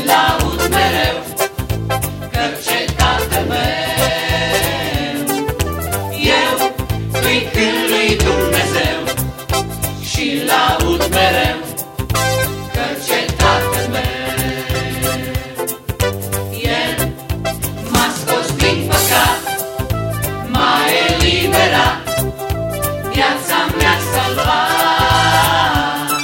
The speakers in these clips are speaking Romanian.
laud mereu, căci e Tatăl meu. Eu îi cânt lui Dumnezeu și laud mereu, căci e Tatăl meu. El m-a scos din păcat, m-a eliberat, viața mea salvat.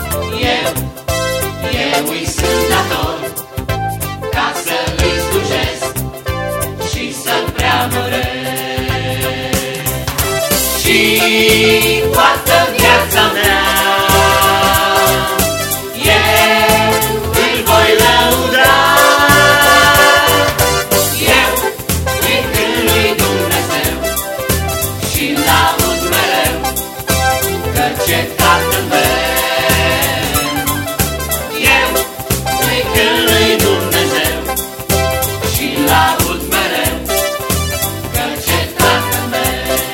Eu îi sunt dator ca să îi slujesc și să-l preamăresc. Și toată viața mea eu îl voi lăuda. Eu îi cânt lui Dumnezeu și laud mereu, căci e Tatăl meu. Eu îi cânt lui Dumnezeu și laud mereu, căci e Tatăl meu.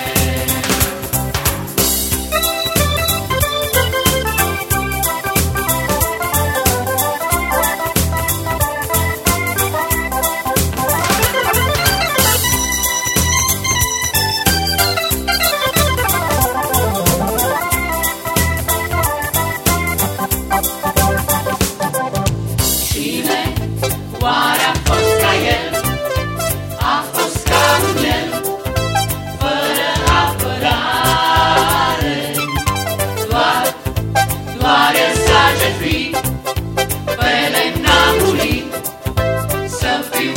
Cine oare a fost ca El? A fost ca un lemn fără apărare. Doar El s-a jertfit, pe lemn a murit, să fiu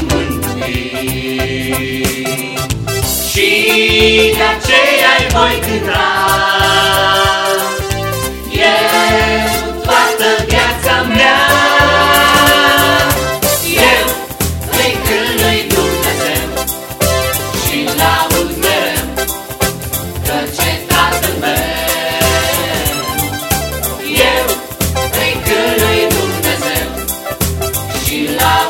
mântuit. Și de aceea-i voi cânta eu toată viața mea. Eu îi cânt lui Dumnezeu și laud mereu, căci e Tatăl meu. Eu îi cânt lui Dumnezeu și laud